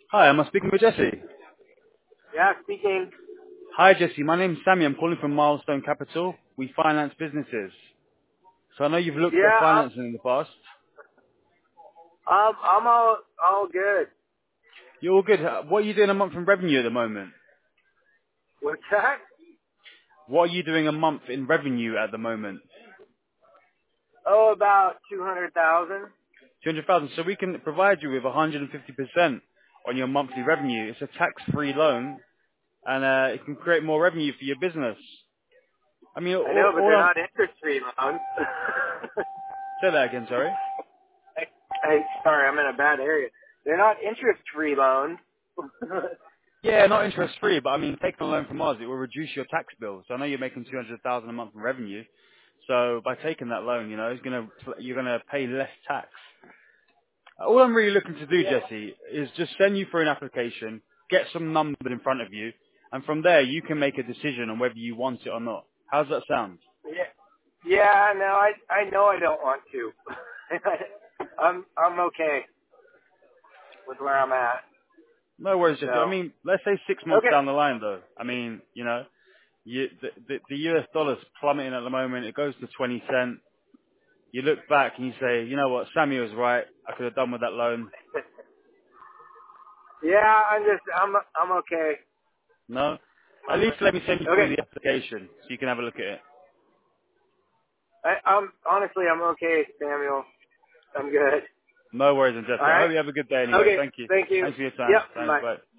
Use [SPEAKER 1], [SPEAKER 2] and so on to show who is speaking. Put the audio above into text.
[SPEAKER 1] Hi, am I speaking with Jesse?
[SPEAKER 2] Yeah, speaking.
[SPEAKER 1] Hi, Jesse. My name's Sammy. I'm calling from Milestone Capital. We finance businesses. So I know you've looked at
[SPEAKER 2] Yeah,
[SPEAKER 1] financing in the past.
[SPEAKER 2] I'm all good.
[SPEAKER 1] You're all good. What are you doing a month in revenue at the moment?
[SPEAKER 2] What's that?
[SPEAKER 1] What are you doing a month in revenue at the moment?
[SPEAKER 2] Oh, about 200,000.
[SPEAKER 1] 200,000. So we can provide you with 150% on your monthly revenue. It's a tax-free loan, and it can create more revenue for your business. I mean,
[SPEAKER 2] I know, but
[SPEAKER 1] all
[SPEAKER 2] they're
[SPEAKER 1] I'm...
[SPEAKER 2] not interest-free loans.
[SPEAKER 1] Say that again, sorry.
[SPEAKER 2] Sorry, I'm in a bad area. They're not interest-free loans.
[SPEAKER 1] Yeah, not interest free, but I mean, taking a loan from us, it will reduce your tax bill. So I know you're making 200,000 a month in revenue. So by taking that loan, you're gonna pay less tax. All I'm really looking to do,
[SPEAKER 2] Yeah,
[SPEAKER 1] Jesse, is just send you through an application, get some numbers in front of you, and from there you can make a decision on whether you want it or not. How's that sound?
[SPEAKER 2] yeah, yeah. No, I know I don't want to. I'm okay with where I'm at.
[SPEAKER 1] No worries, Jesse. I
[SPEAKER 2] So
[SPEAKER 1] mean, let's say 6 months
[SPEAKER 2] okay.
[SPEAKER 1] down the line, though. I mean, the US dollar's plummeting at the moment. It goes to 20 cents. You look back and you say, you know what, Sammy was right. I could have done with that loan.
[SPEAKER 2] Yeah, I'm okay.
[SPEAKER 1] No? At
[SPEAKER 2] I'm
[SPEAKER 1] least let me send you
[SPEAKER 2] okay.
[SPEAKER 1] through the application so you can have a look at it.
[SPEAKER 2] I'm honestly, I'm okay, Samuel. I'm good.
[SPEAKER 1] No worries, and
[SPEAKER 2] All
[SPEAKER 1] Jesse. I
[SPEAKER 2] right.
[SPEAKER 1] hope you have a good day anyway.
[SPEAKER 2] Okay.
[SPEAKER 1] Thank you.
[SPEAKER 2] Thank you.
[SPEAKER 1] Thanks for your time.
[SPEAKER 2] Yep.
[SPEAKER 1] Thanks,
[SPEAKER 2] Bye.
[SPEAKER 1] bye.